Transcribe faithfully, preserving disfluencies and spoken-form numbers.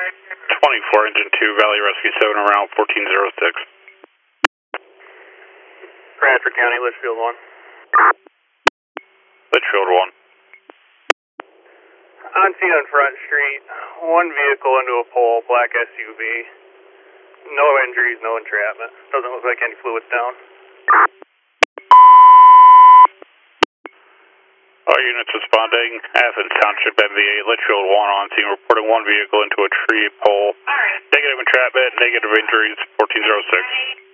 twenty-four, engine two, Valley Rescue seven around fourteen oh six. Bradford County, Litchfield one. Litchfield one. On scene on Front Street, one vehicle into a pole, black S U V. No injuries, no entrapment. Doesn't look like any fluids down. All units responding, Athens Township M V A, Litchfield one on scene, reporting one vehicle into a tree pole. Negative entrapment, negative injuries, fourteen oh six.